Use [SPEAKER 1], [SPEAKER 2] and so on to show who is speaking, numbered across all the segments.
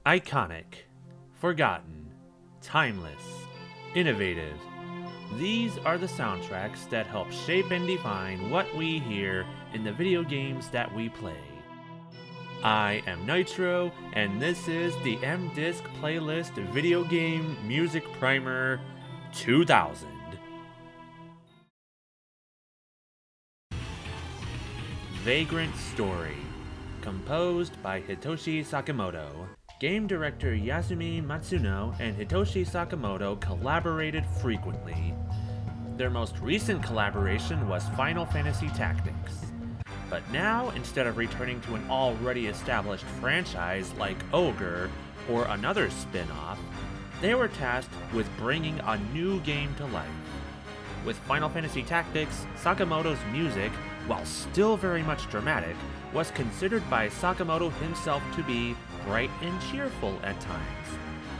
[SPEAKER 1] Iconic, forgotten, timeless, innovative. These are the soundtracks that help shape and define what we hear in the video games that we play. I am Nitro, and this is the M-Disc Playlist Video Game Music Primer 2000. Vagrant Story, composed by Hitoshi Sakamoto. Game director Yasumi Matsuno and Hitoshi Sakamoto collaborated frequently. Their most recent collaboration was Final Fantasy Tactics. But now, instead of returning to an already established franchise like Ogre or another spin-off, they were tasked with bringing a new game to life. With Final Fantasy Tactics, Sakamoto's music, while still very much dramatic, was considered by Sakamoto himself to be bright and cheerful at times.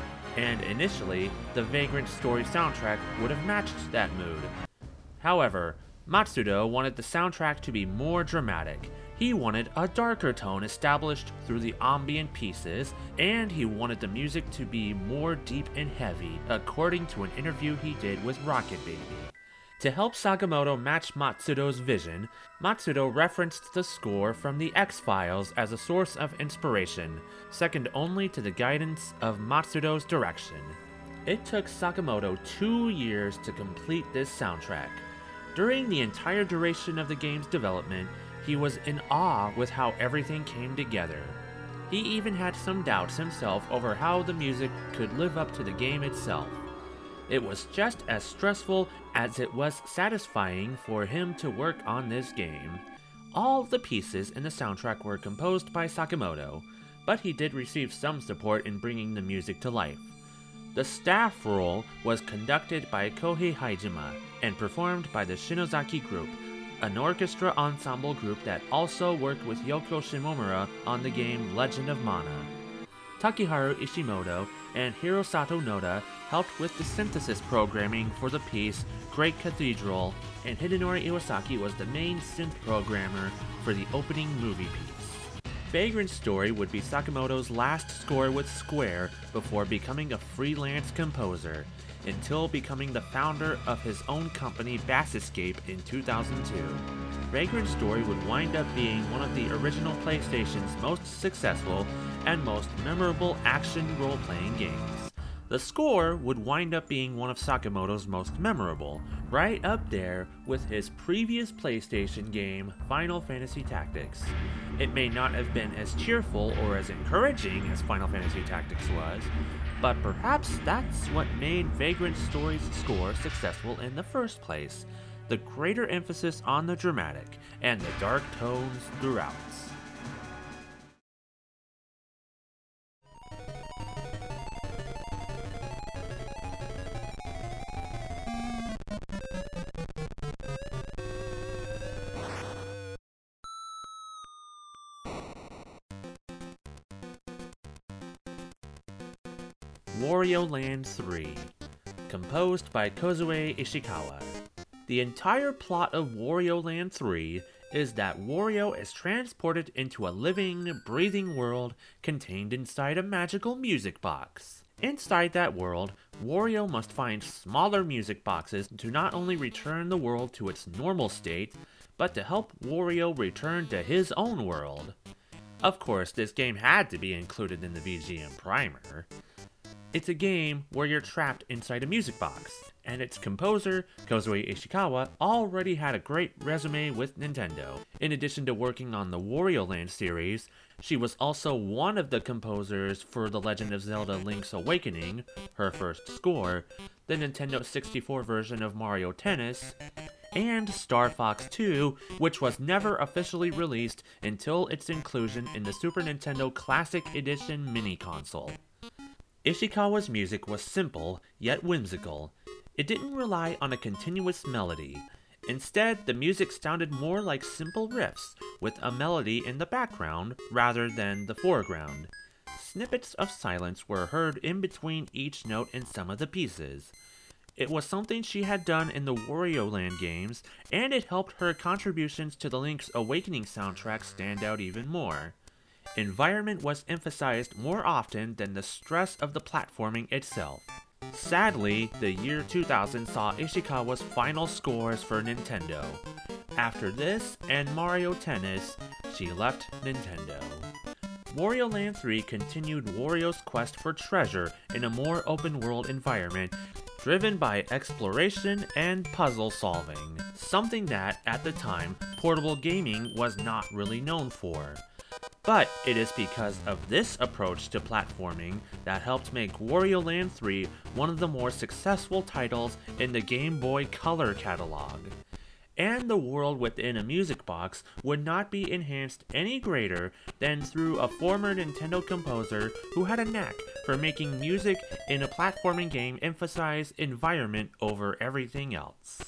[SPEAKER 1] And initially, the Vagrant Story soundtrack would have matched that mood. However, Matsudo wanted the soundtrack to be more dramatic. He wanted a darker tone established through the ambient pieces, and he wanted the music to be more deep and heavy, according to an interview he did with Rocket Baby. To help Sakamoto match Matsudo's vision, Matsudo referenced the score from the X-Files as a source of inspiration, second only to the guidance of Matsudo's direction. It took Sakamoto 2 years to complete this soundtrack. During the entire duration of the game's development, he was in awe with how everything came together. He even had some doubts himself over how the music could live up to the game itself. It was just as stressful as it was satisfying for him to work on this game. All the pieces in the soundtrack were composed by Sakamoto, but he did receive some support in bringing the music to life. The staff role was conducted by Kohei Haijima and performed by the Shinozaki Group, an orchestra ensemble group that also worked with Yoko Shimomura on the game Legend of Mana. Takeharu Ishimoto and Hirosato Noda helped with the synthesis programming for the piece Great Cathedral, and Hidenori Iwasaki was the main synth programmer for the opening movie piece. Vagrant Story would be Sakamoto's last score with Square before becoming a freelance composer, until becoming the founder of his own company Bass Escape in 2002. Vagrant Story would wind up being one of the original PlayStation's most successful and most memorable action role-playing games. The score would wind up being one of Sakamoto's most memorable, right up there with his previous PlayStation game, Final Fantasy Tactics. It may not have been as cheerful or as encouraging as Final Fantasy Tactics was, but perhaps that's what made Vagrant Story's score successful in the first place, the greater emphasis on the dramatic and the dark tones throughout. Wario Land 3, composed by Kozue Ishikawa. The entire plot of Wario Land 3 is that Wario is transported into a living, breathing world contained inside a magical music box. Inside that world, Wario must find smaller music boxes to not only return the world to its normal state, but to help Wario return to his own world. Of course, this game had to be included in the VGM primer. It's a game where you're trapped inside a music box, and its composer, Kozue Ishikawa, already had a great resume with Nintendo. In addition to working on the Wario Land series, she was also one of the composers for The Legend of Zelda Link's Awakening, her first score, the Nintendo 64 version of Mario Tennis, and Star Fox 2, which was never officially released until its inclusion in the Super Nintendo Classic Edition mini-console. Ishikawa's music was simple, yet whimsical. It didn't rely on a continuous melody. Instead, the music sounded more like simple riffs, with a melody in the background rather than the foreground. Snippets of silence were heard in between each note in some of the pieces. It was something she had done in the Wario Land games, and it helped her contributions to the Link's Awakening soundtrack stand out even more. environment was emphasized more often than the stress of the platforming itself. Sadly, the year 2000 saw Ishikawa's final scores for Nintendo. After this and Mario Tennis, she left Nintendo. Wario Land 3 continued Wario's quest for treasure in a more open-world environment, driven by exploration and puzzle solving, something that, at the time, portable gaming was not really known for. But it is because of this approach to platforming that helped make Wario Land 3 one of the more successful titles in the Game Boy Color catalog. And the world within a music box would not be enhanced any greater than through a former Nintendo composer who had a knack for making music in a platforming game emphasize environment over everything else.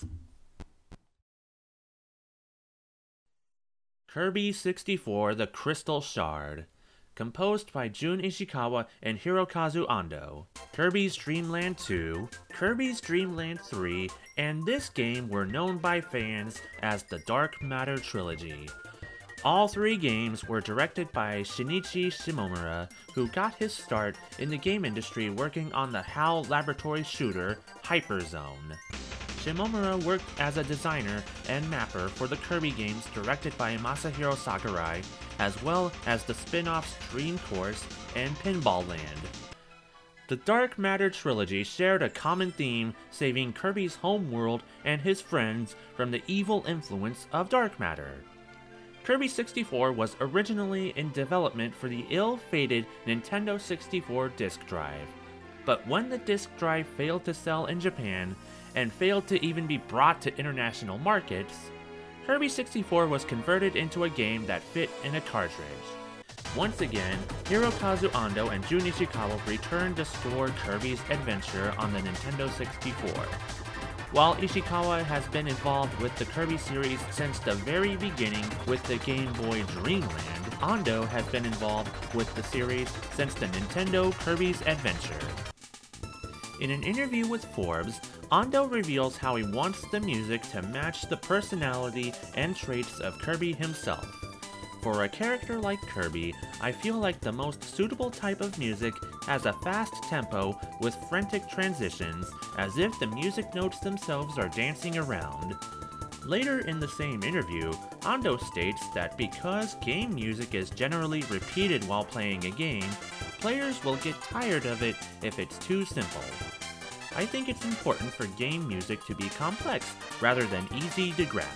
[SPEAKER 1] Kirby 64: The Crystal Shard. Composed by Jun Ishikawa and Hirokazu Ando, Kirby's Dream Land 2, Kirby's Dream Land 3, and this game were known by fans as the Dark Matter Trilogy. All three games were directed by Shinichi Shimomura, who got his start in the game industry working on the HAL Laboratory shooter Hyperzone. Shimomura worked as a designer and mapper for the Kirby games directed by Masahiro Sakurai, as well as the spin-offs Dream Course and Pinball Land. The Dark Matter trilogy shared a common theme, saving Kirby's home world and his friends from the evil influence of dark matter. Kirby 64 was originally in development for the ill-fated Nintendo 64 disk drive, but when the disk drive failed to sell in Japan, and failed to even be brought to international markets, Kirby 64 was converted into a game that fit in a cartridge. Once again, Hirokazu Ando and Jun Ishikawa returned to score Kirby's adventure on the Nintendo 64. While Ishikawa has been involved with the Kirby series since the very beginning with the Game Boy Dreamland, Ando has been involved with the series since the Nintendo Kirby's Adventure. In an interview with Forbes, Ando reveals how he wants the music to match the personality and traits of Kirby himself. For a character like Kirby, I feel like the most suitable type of music has a fast tempo with frantic transitions, as if the music notes themselves are dancing around. Later in the same interview, Ando states that because game music is generally repeated while playing a game, players will get tired of it if it's too simple. I think it's important for game music to be complex rather than easy to grasp.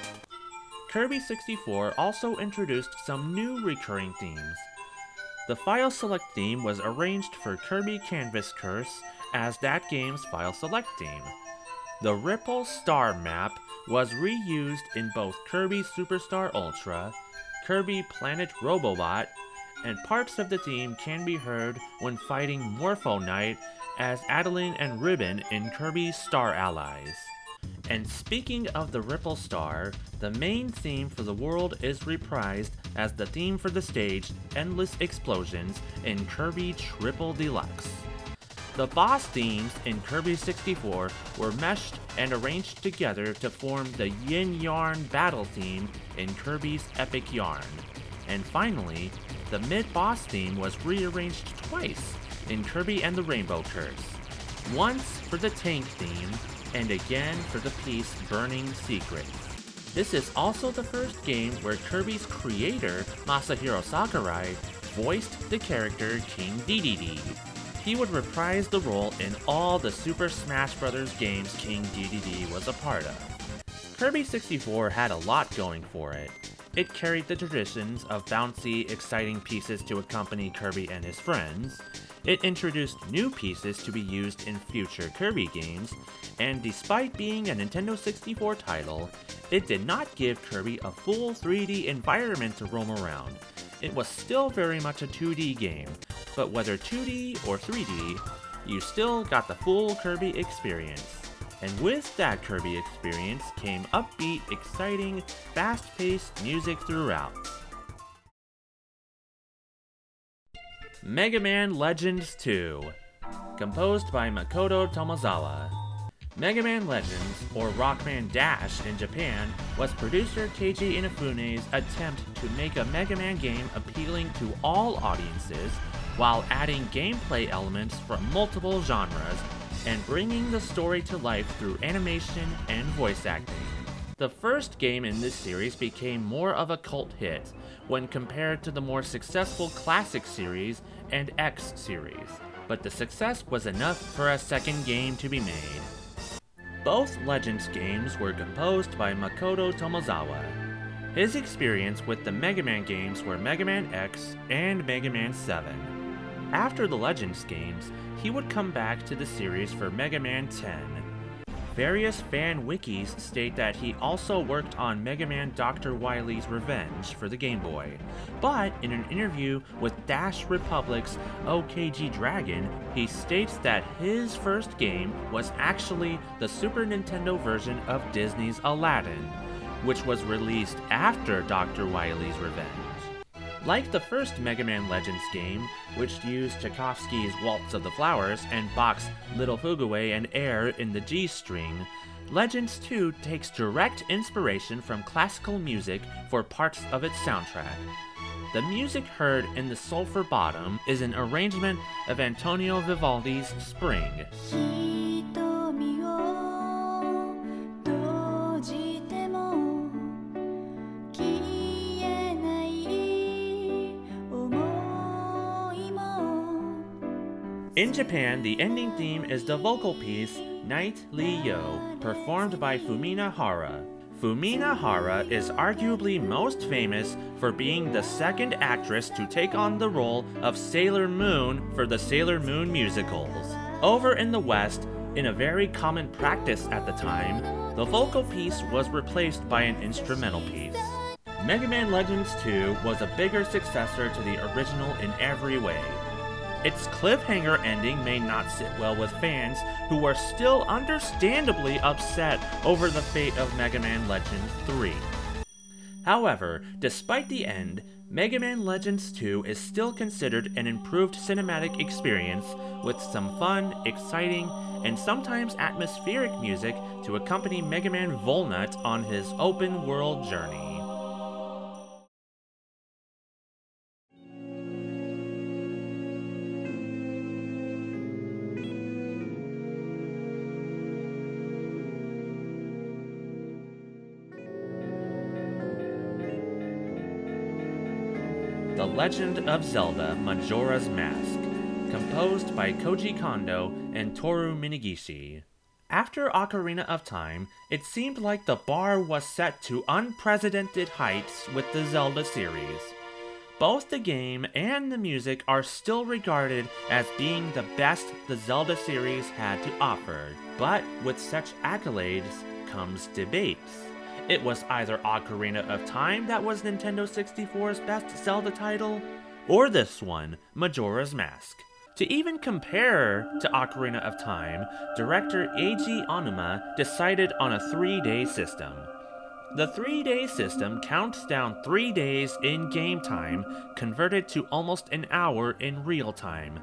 [SPEAKER 1] Kirby 64 also introduced some new recurring themes. The File Select theme was arranged for Kirby Canvas Curse as that game's File Select theme. The Ripple Star map was reused in both Kirby Superstar Ultra, Kirby Planet Robobot, and parts of the theme can be heard when fighting Morpho Knight as Adeline and Ribbon in Kirby Star Allies. And speaking of the Ripple Star, the main theme for the world is reprised as the theme for the stage Endless Explosions in Kirby Triple Deluxe. The boss themes in Kirby 64 were meshed and arranged together to form the Yin Yarn battle theme in Kirby's Epic Yarn. And finally, the mid-boss theme was rearranged twice in Kirby and the Rainbow Curse. Once for the tank theme, and again for the piece Burning Secrets. This is also the first game where Kirby's creator, Masahiro Sakurai, voiced the character King Dedede. He would reprise the role in all the Super Smash Bros. Games King Dedede was a part of. Kirby 64 had a lot going for it. It carried the traditions of bouncy, exciting pieces to accompany Kirby and his friends. It introduced new pieces to be used in future Kirby games, and despite being a Nintendo 64 title, it did not give Kirby a full 3D environment to roam around. It was still very much a 2D game, but whether 2D or 3D, you still got the full Kirby experience. And with that Kirby experience came upbeat, exciting, fast-paced music throughout. Mega Man Legends 2, composed by Makoto Tomozawa. Mega Man Legends, or Rockman Dash in Japan, was producer Keiji Inafune's attempt to make a Mega Man game appealing to all audiences while adding gameplay elements from multiple genres and bringing the story to life through animation and voice acting. The first game in this series became more of a cult hit when compared to the more successful Classic series and X series, but the success was enough for a second game to be made. Both Legends games were composed by Makoto Tomozawa. His experience with the Mega Man games were Mega Man X and Mega Man 7. After the Legends games, he would come back to the series for Mega Man 10. Various fan wikis state that he also worked on Mega Man Dr. Wily's Revenge for the Game Boy, but in an interview with Dash Republic's OKG Dragon, he states that his first game was actually the Super Nintendo version of Disney's Aladdin, which was released after Dr. Wily's Revenge. Like the first Mega Man Legends game, which used Tchaikovsky's Waltz of the Flowers and Bach's Little Fugawe and Air in the G string, Legends 2 takes direct inspiration from classical music for parts of its soundtrack. The music heard in The Sulphur Bottom is an arrangement of Antonio Vivaldi's Spring. In Japan, the ending theme is the vocal piece Night Lee Yo, performed by Fumina Hara. Fumina Hara is arguably most famous for being the second actress to take on the role of Sailor Moon for the Sailor Moon musicals. Over in the West, in a very common practice at the time, the vocal piece was replaced by an instrumental piece. Mega Man Legends 2 was a bigger successor to the original in every way. Its cliffhanger ending may not sit well with fans who are still understandably upset over the fate of Mega Man Legends 3. However, despite the end, Mega Man Legends 2 is still considered an improved cinematic experience with some fun, exciting, and sometimes atmospheric music to accompany Mega Man Volnut on his open-world journey. The Legend of Zelda Majora's Mask, composed by Koji Kondo and Toru Minegishi. After Ocarina of Time, it seemed like the bar was set to unprecedented heights with the Zelda series. Both the game and the music are still regarded as being the best the Zelda series had to offer, but with such accolades comes debates. It was either Ocarina of Time that was Nintendo 64's best Zelda title, or this one, Majora's Mask. To even compare to Ocarina of Time, director Eiji Onuma decided on a 3-day system. The 3-day system counts down 3 days in game time, converted to almost an hour in real time.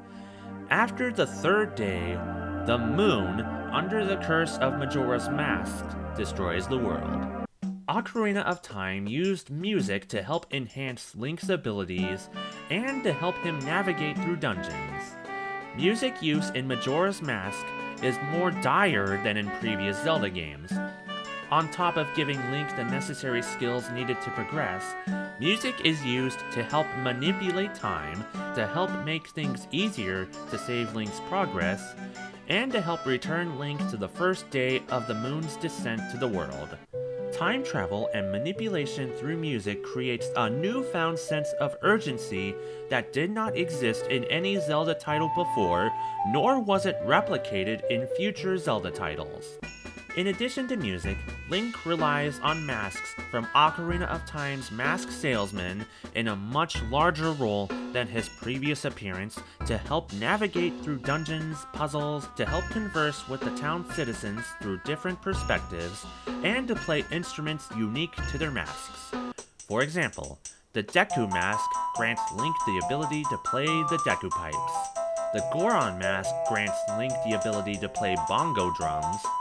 [SPEAKER 1] After the 3rd day, the moon, under the curse of Majora's Mask, destroys the world. Ocarina of Time used music to help enhance Link's abilities and to help him navigate through dungeons. Music use in Majora's Mask is more dire than in previous Zelda games. On top of giving Link the necessary skills needed to progress, music is used to help manipulate time, to help make things easier to save Link's progress, and to help return Link to the first day of the moon's descent to the world. Time travel and manipulation through music creates a newfound sense of urgency that did not exist in any Zelda title before, nor was it replicated in future Zelda titles. In addition to music, Link relies on masks from Ocarina of Time's mask salesman in a much larger role than his previous appearance to help navigate through dungeons, puzzles, to help converse with the town citizens through different perspectives, and to play instruments unique to their masks. For example, the Deku mask grants Link the ability to play the Deku pipes. The Goron mask grants Link the ability to play bongo drums,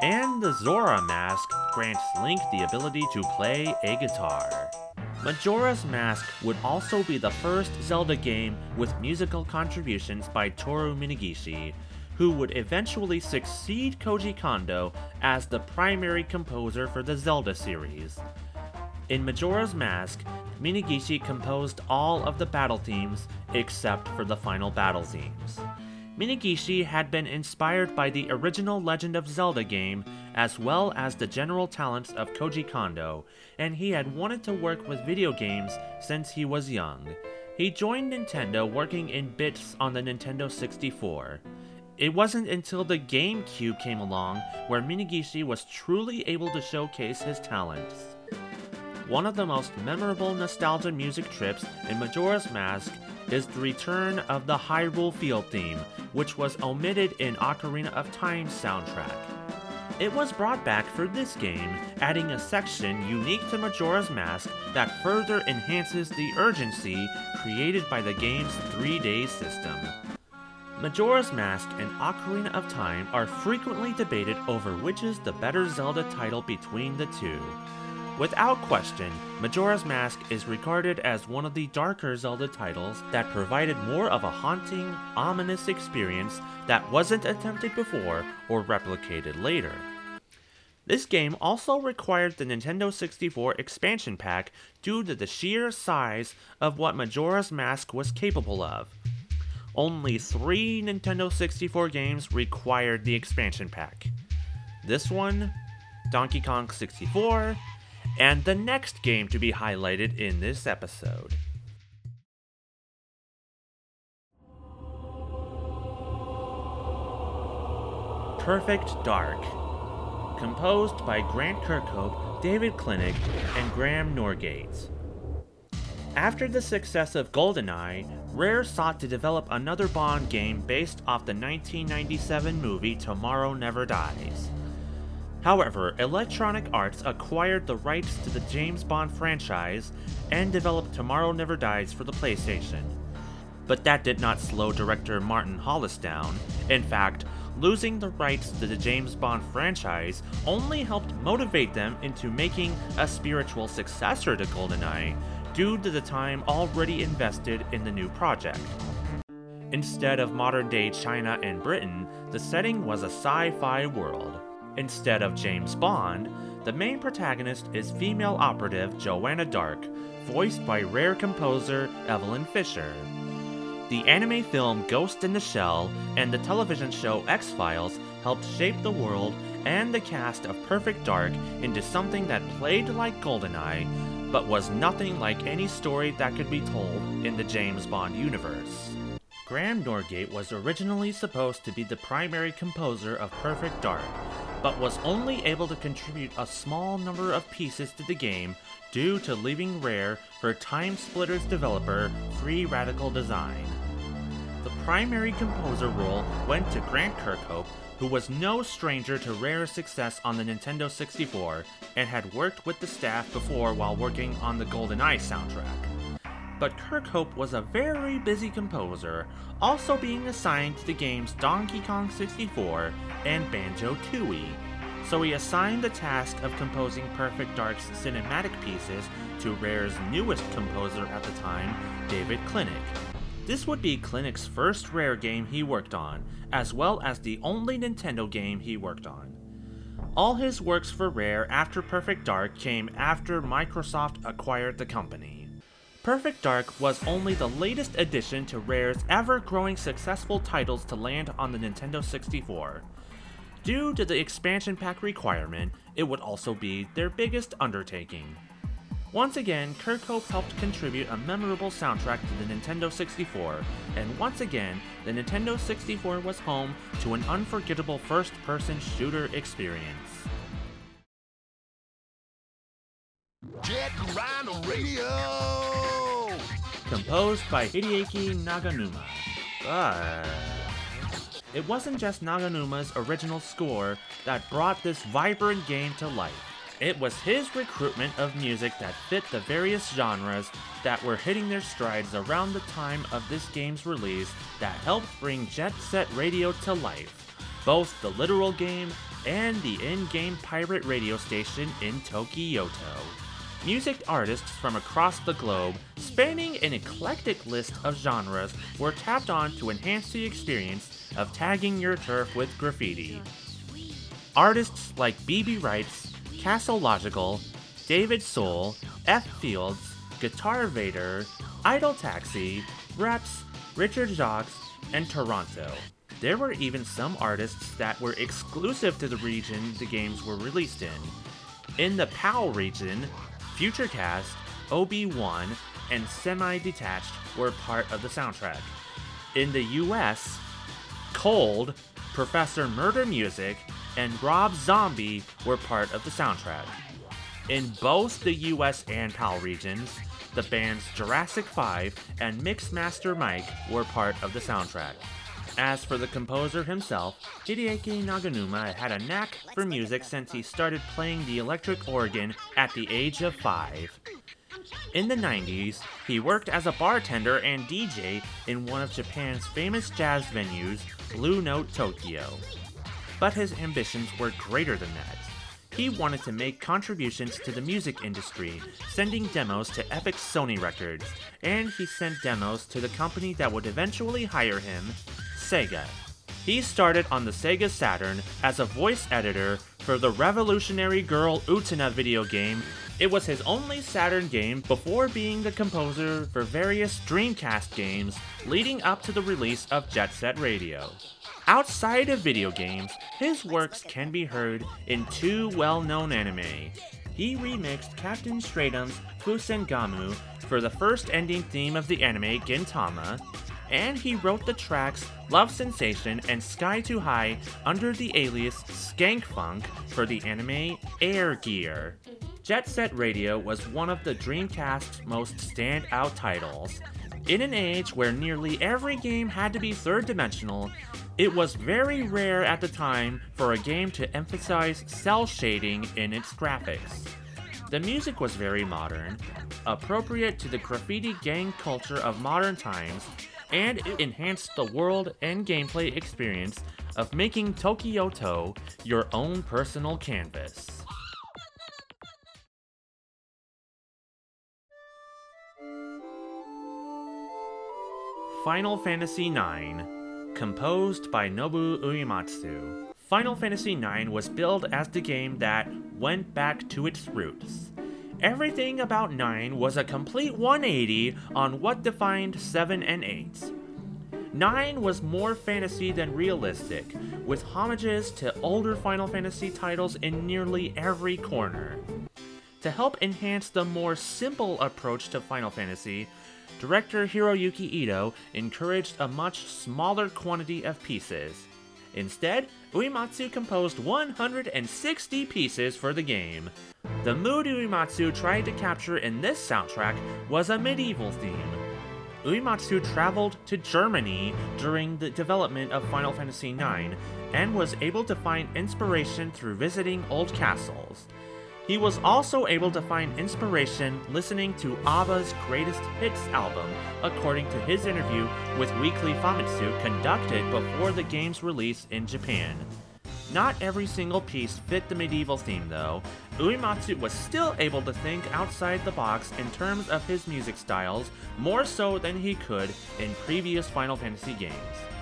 [SPEAKER 1] And the Zora Mask grants Link the ability to play a guitar. Majora's Mask would also be the first Zelda game with musical contributions by Toru Minegishi, who would eventually succeed Koji Kondo as the primary composer for the Zelda series. In Majora's Mask, Minegishi composed all of the battle themes except for the final battle themes. Minegishi had been inspired by the original Legend of Zelda game as well as the general talents of Koji Kondo, and he had wanted to work with video games since he was young. He joined Nintendo working in bits on the Nintendo 64. It wasn't until the GameCube came along where Minegishi was truly able to showcase his talents. One of the most memorable nostalgia music trips in Majora's Mask is the return of the Hyrule Field theme, which was omitted in Ocarina of Time's soundtrack. It was brought back for this game, adding a section unique to Majora's Mask that further enhances the urgency created by the game's 3-day system. Majora's Mask and Ocarina of Time are frequently debated over which is the better Zelda title between the two. Without question, Majora's Mask is regarded as one of the darker Zelda titles that provided more of a haunting, ominous experience that wasn't attempted before or replicated later. This game also required the Nintendo 64 expansion pack due to the sheer size of what Majora's Mask was capable of. Only 3 Nintendo 64 games required the expansion pack. This one, Donkey Kong 64, and the next game to be highlighted in this episode. Perfect Dark. Composed by Grant Kirkhope, David Klinik, and Graham Norgate. After the success of GoldenEye, Rare sought to develop another Bond game based off the 1997 movie Tomorrow Never Dies. However, Electronic Arts acquired the rights to the James Bond franchise and developed Tomorrow Never Dies for the PlayStation. But that did not slow director Martin Hollis down. In fact, losing the rights to the James Bond franchise only helped motivate them into making a spiritual successor to GoldenEye, due to the time already invested in the new project. Instead of modern-day China and Britain, the setting was a sci-fi world. Instead of James Bond, the main protagonist is female operative Joanna Dark, voiced by Rare composer Evelyn Fisher. The anime film Ghost in the Shell and the television show X-Files helped shape the world and the cast of Perfect Dark into something that played like GoldenEye, but was nothing like any story that could be told in the James Bond universe. Graham Norgate was originally supposed to be the primary composer of Perfect Dark, but was only able to contribute a small number of pieces to the game due to leaving Rare for Time Splitters developer Free Radical Design. The primary composer role went to Grant Kirkhope, who was no stranger to Rare's success on the Nintendo 64 and had worked with the staff before while working on the GoldenEye soundtrack. But Kirkhope was a very busy composer, also being assigned to the games Donkey Kong 64 and Banjo-Tooie, so he assigned the task of composing Perfect Dark's cinematic pieces to Rare's newest composer at the time, David Klinik. This would be Klinik's first Rare game he worked on, as well as the only Nintendo game he worked on. All his works for Rare after Perfect Dark came after Microsoft acquired the company. Perfect Dark was only the latest addition to Rare's ever-growing successful titles to land on the Nintendo 64. Due to the expansion pack requirement, it would also be their biggest undertaking. Once again, Kirkhope helped contribute a memorable soundtrack to the Nintendo 64, and once again, the Nintendo 64 was home to an unforgettable first-person shooter experience.
[SPEAKER 2] Get around the radio!
[SPEAKER 1] Composed by Hideaki Naganuma. It wasn't just Naganuma's original score that brought this vibrant game to life. It was his recruitment of music that fit the various genres that were hitting their strides around the time of this game's release that helped bring Jet Set Radio to life, both the literal game and the in-game pirate radio station in Tokyoto. Music artists from across the globe, spanning an eclectic list of genres, were tapped on to enhance the experience of tagging your turf with graffiti. Artists like BB Rights, Castle Logical, David Soul, F. Fields, Guitar Vader, Idle Taxi, Reps, Richard Jacques, and Toronto. There were even some artists that were exclusive to the region the games were released in. In the PAL region, Futurecast, OB1, and Semi-Detached were part of the soundtrack. In the US, Cold, Professor Murder Music, and Rob Zombie were part of the soundtrack. In both the US and PAL regions, the bands Jurassic 5 and Mixmaster Mike were part of the soundtrack. As for the composer himself, Hideaki Naganuma had a knack for music since he started playing the electric organ at the age of 5. In the 90s, he worked as a bartender and DJ in one of Japan's famous jazz venues, Blue Note Tokyo. But his ambitions were greater than that. He wanted to make contributions to the music industry, sending demos to Epic Sony Records, and he sent demos to the company that would eventually hire him, Sega. He started on the Sega Saturn as a voice editor for the Revolutionary Girl Utena video game. It was his only Saturn game before being the composer for various Dreamcast games leading up to the release of Jet Set Radio. Outside of video games, his works can be heard in two well-known anime. He remixed Captain Stratum's Fusengamu for the first ending theme of the anime Gintama, and he wrote the tracks Love Sensation and Sky Too High under the alias Skank Funk for the anime Air Gear. Jet Set Radio was one of the Dreamcast's most standout titles. In an age where nearly every game had to be third-dimensional, it was very rare at the time for a game to emphasize cel shading in its graphics. The music was very modern, appropriate to the graffiti gang culture of modern times, and it enhanced the world and gameplay experience of making Tokyoto your own personal canvas. Final Fantasy IX, composed by Nobu Uematsu. Final Fantasy IX was billed as the game that went back to its roots. Everything about 9 was a complete 180 on what defined 7 and 8. 9 was more fantasy than realistic, with homages to older Final Fantasy titles in nearly every corner. To help enhance the more simple approach to Final Fantasy, director Hiroyuki Ito encouraged a much smaller quantity of pieces. Instead, Uematsu composed 160 pieces for the game. The mood Uematsu tried to capture in this soundtrack was a medieval theme. Uematsu traveled to Germany during the development of Final Fantasy IX and was able to find inspiration through visiting old castles. He was also able to find inspiration listening to ABBA's Greatest Hits album, according to his interview with Weekly Famitsu conducted before the game's release in Japan. Not every single piece fit the medieval theme though. Uematsu was still able to think outside the box in terms of his music styles, more so than he could in previous Final Fantasy games.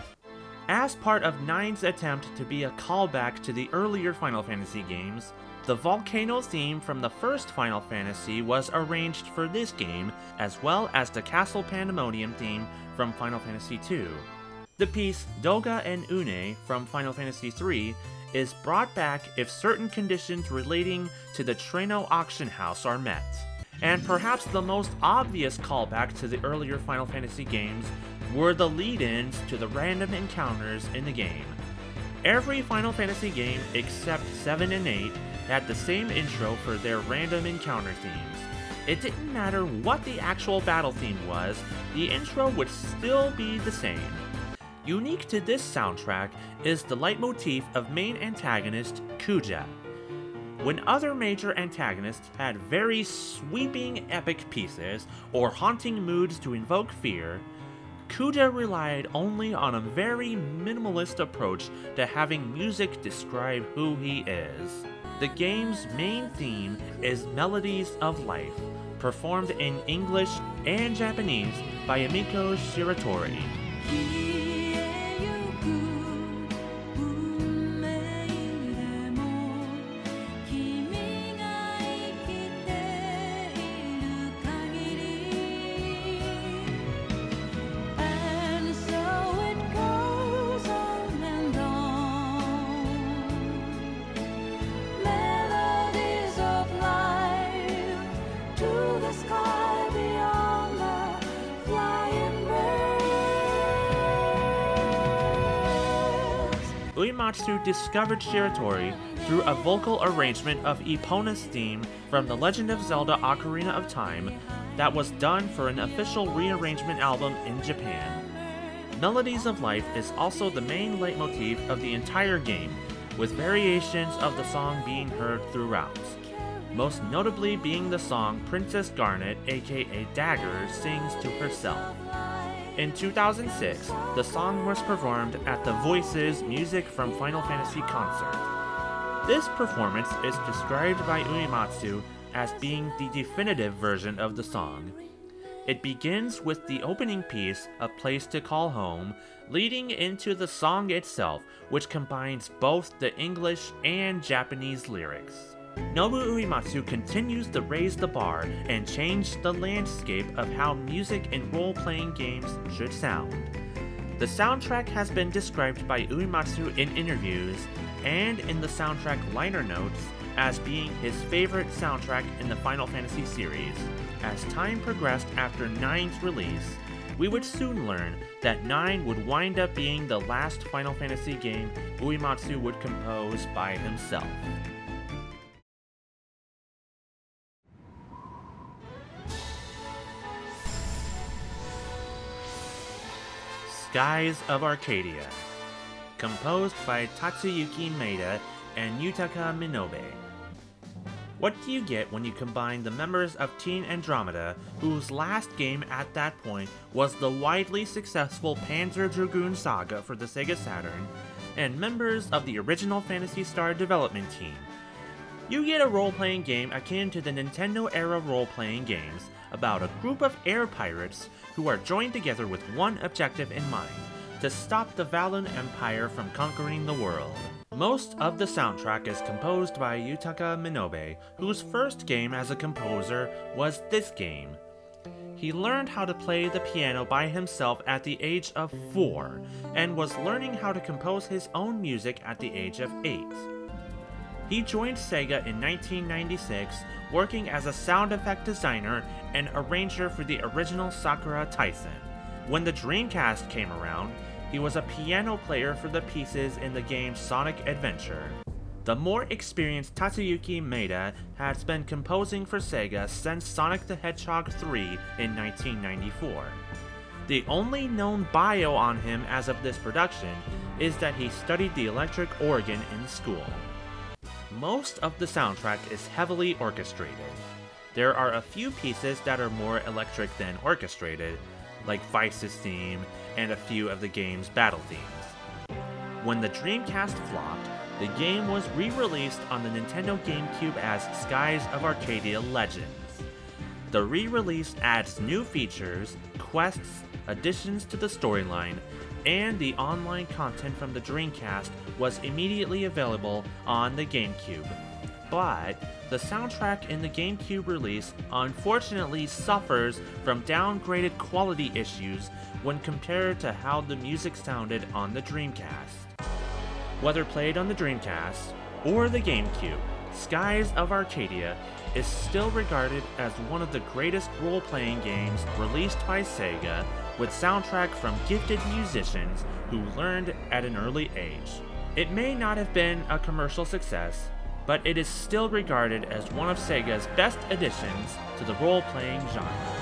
[SPEAKER 1] As part of 9's attempt to be a callback to the earlier Final Fantasy games, the volcano theme from the first Final Fantasy was arranged for this game, as well as the Castle Pandemonium theme from Final Fantasy II. The piece Doga and Une from Final Fantasy III is brought back if certain conditions relating to the Treno auction house are met. And perhaps the most obvious callback to the earlier Final Fantasy games were the lead-ins to the random encounters in the game. Every Final Fantasy game except 7 and 8 had the same intro for their random encounter themes. It didn't matter what the actual battle theme was, the intro would still be the same. Unique to this soundtrack is the leitmotif of main antagonist Kuja. When other major antagonists had very sweeping epic pieces or haunting moods to invoke fear, Kuja relied only on a very minimalist approach to having music describe who he is. The game's main theme is Melodies of Life, performed in English and Japanese by Emiko Shiratori. Uematsu discovered Shiratori through a vocal arrangement of Epona's theme from The Legend of Zelda Ocarina of Time that was done for an official rearrangement album in Japan. Melodies of Life is also the main leitmotif of the entire game, with variations of the song being heard throughout, most notably being the song Princess Garnet aka Dagger sings to herself. In 2006, the song was performed at the Voices Music from Final Fantasy concert. This performance is described by Uematsu as being the definitive version of the song. It begins with the opening piece, A Place to Call Home, leading into the song itself, which combines both the English and Japanese lyrics. Nobu Uematsu continues to raise the bar and change the landscape of how music in role-playing games should sound. The soundtrack has been described by Uematsu in interviews and in the soundtrack liner notes as being his favorite soundtrack in the Final Fantasy series. As time progressed after 9's release, we would soon learn that 9 would wind up being the last Final Fantasy game Uematsu would compose by himself. Skies of Arcadia, composed by Tatsuyuki Maeda and Yutaka Minobe. What do you get when you combine the members of Team Andromeda, whose last game at that point was the widely successful Panzer Dragoon Saga for the Sega Saturn, and members of the original Phantasy Star development team? You get a role-playing game akin to the Nintendo-era role-playing games about a group of air pirates who are joined together with one objective in mind: to stop the Valen Empire from conquering the world. Most of the soundtrack is composed by Yutaka Minobe, whose first game as a composer was this game. He learned how to play the piano by himself at the age of 4, and was learning how to compose his own music at the age of 8. He joined Sega in 1996, working as a sound effect designer and arranger for the original Sakura Taisen. When the Dreamcast came around, he was a piano player for the pieces in the game Sonic Adventure. The more experienced Tatsuyuki Maeda has been composing for Sega since Sonic the Hedgehog 3 in 1994. The only known bio on him as of this production is that he studied the electric organ in school. Most of the soundtrack is heavily orchestrated. There are a few pieces that are more electric than orchestrated, like Vice's theme and a few of the game's battle themes. When the Dreamcast flopped, the game was re-released on the Nintendo GameCube as Skies of Arcadia Legends. The re-release adds new features, quests, additions to the storyline, and the online content from the Dreamcast was immediately available on the GameCube. But the soundtrack in the GameCube release unfortunately suffers from downgraded quality issues when compared to how the music sounded on the Dreamcast. Whether played on the Dreamcast or the GameCube, Skies of Arcadia is still regarded as one of the greatest role-playing games released by Sega, with soundtrack from gifted musicians who learned at an early age. It may not have been a commercial success, but it is still regarded as one of Sega's best additions to the role-playing genre.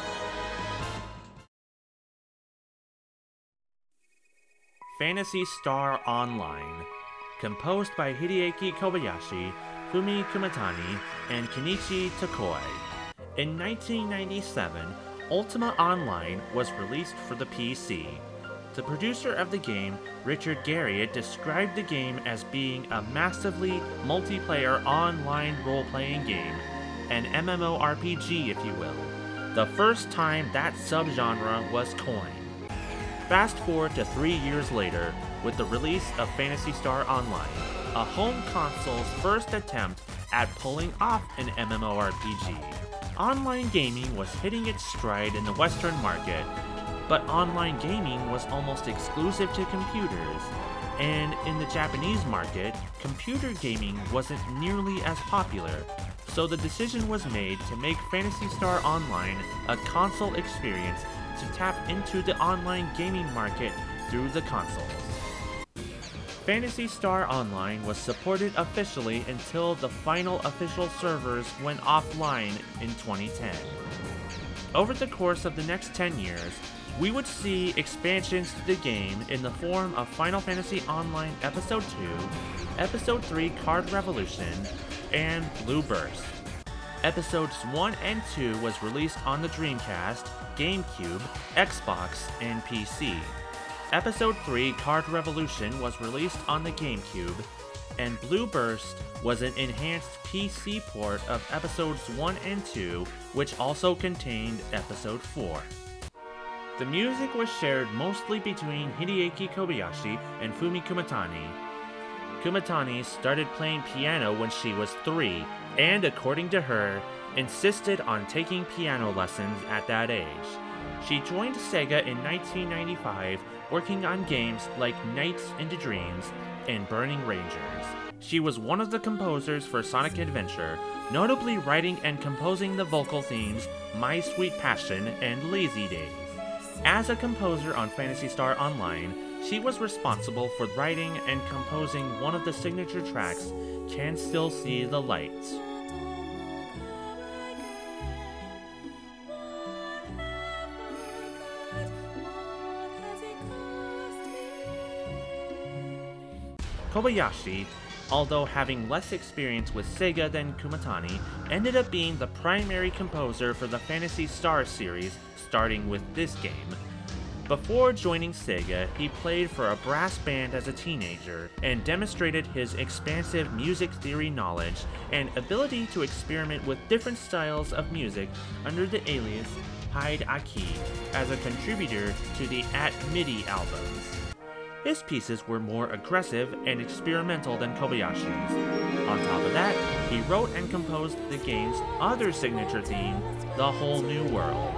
[SPEAKER 1] Phantasy Star Online, composed by Hideaki Kobayashi, Fumi Kumatani, and Kenichi Tokoi. In 1997, Ultima Online was released for the PC. The producer of the game, Richard Garriott, described the game as being a massively multiplayer online role-playing game, an MMORPG if you will, the first time that subgenre was coined. Fast forward to 3 years later, with the release of Phantasy Star Online, a home console's first attempt at pulling off an MMORPG. Online gaming was hitting its stride in the Western market, but online gaming was almost exclusive to computers, and in the Japanese market, computer gaming wasn't nearly as popular, so the decision was made to make Phantasy Star Online a console experience to tap into the online gaming market through the consoles. Phantasy Star Online was supported officially until the final official servers went offline in 2010. Over the course of the next 10 years, we would see expansions to the game in the form of Final Fantasy Online Episode 2, Episode 3 Card Revolution, and Blue Burst. Episodes 1 and 2 was released on the Dreamcast, GameCube, Xbox, and PC. Episode 3 Card Revolution was released on the GameCube, and Blue Burst was an enhanced PC port of Episodes 1 and 2, which also contained Episode 4. The music was shared mostly between Hideaki Kobayashi and Fumi Kumatani. Kumatani started playing piano when she was 3, and according to her, insisted on taking piano lessons at that age. She joined Sega in 1995, working on games like Nights into Dreams and Burning Rangers. She was one of the composers for Sonic Adventure, notably writing and composing the vocal themes My Sweet Passion and Lazy Days. As a composer on Phantasy Star Online, she was responsible for writing and composing one of the signature tracks, Can Still See the Light. Kobayashi, although having less experience with Sega than Kumatani, ended up being the primary composer for the Phantasy Star series, starting with this game. Before joining Sega, he played for a brass band as a teenager and demonstrated his expansive music theory knowledge and ability to experiment with different styles of music under the alias Hyde Aki as a contributor to the At MIDI albums. His pieces were more aggressive and experimental than Kobayashi's. On top of that, he wrote and composed the game's other signature theme, The Whole New World.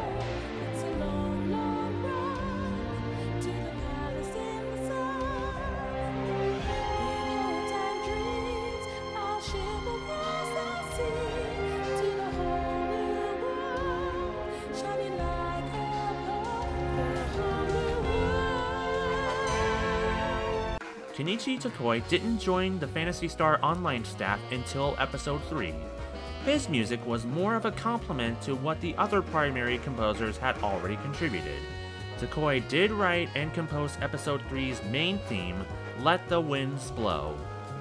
[SPEAKER 1] Kenichi Tokoi didn't join the Phantasy Star Online staff until Episode 3. His music was more of a complement to what the other primary composers had already contributed. Tokoi did write and compose Episode 3's main theme, Let the Winds Blow.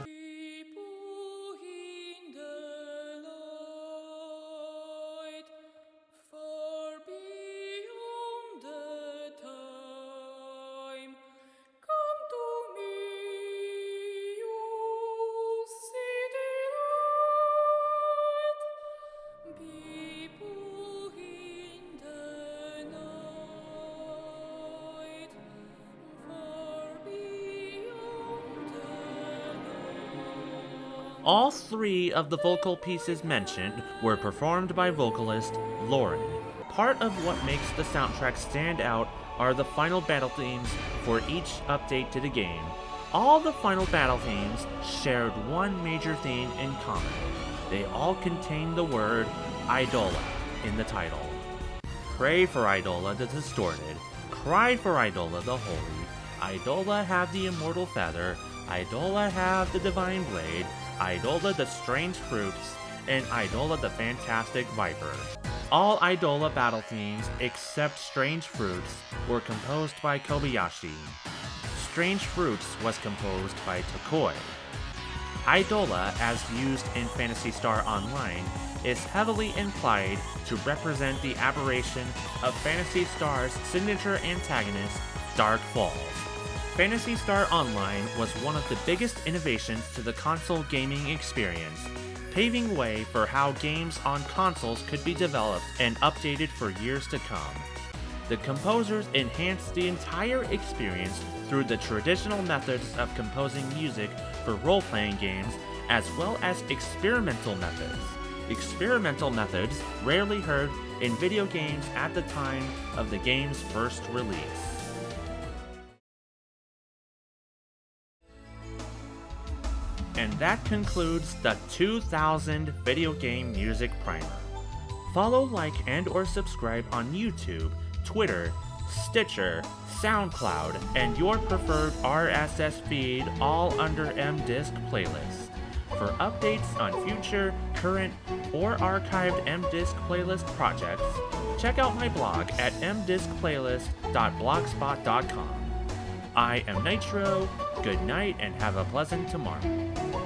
[SPEAKER 1] All three of the vocal pieces mentioned were performed by vocalist Lauren. Part of what makes the soundtrack stand out are the final battle themes for each update to the game. All the final battle themes shared one major theme in common. They all contained the word Idola in the title. Pray for Idola the Distorted, cry for Idola the Holy, Idola have the Immortal Feather, Idola have the Divine Blade, Idola the Strange Fruits, and Idola the Fantastic Viper. All Idola battle themes except Strange Fruits were composed by Kobayashi. Strange Fruits was composed by Tokoi. Idola, as used in Phantasy Star Online, is heavily implied to represent the aberration of Phantasy Star's signature antagonist, Dark Falls. Phantasy Star Online was one of the biggest innovations to the console gaming experience, paving way for how games on consoles could be developed and updated for years to come. The composers enhanced the entire experience through the traditional methods of composing music for role-playing games, as well as experimental methods. Experimental methods rarely heard in video games at the time of the game's first release. And that concludes the 2000 Video Game Music Primer. Follow, like, and or subscribe on YouTube, Twitter, Stitcher, SoundCloud, and your preferred RSS feed, all under MDisc Playlist. For updates on future, current, or archived MDisc Playlist projects, check out my blog at mdiscplaylist.blogspot.com. I am Nitro, good night and have a pleasant tomorrow.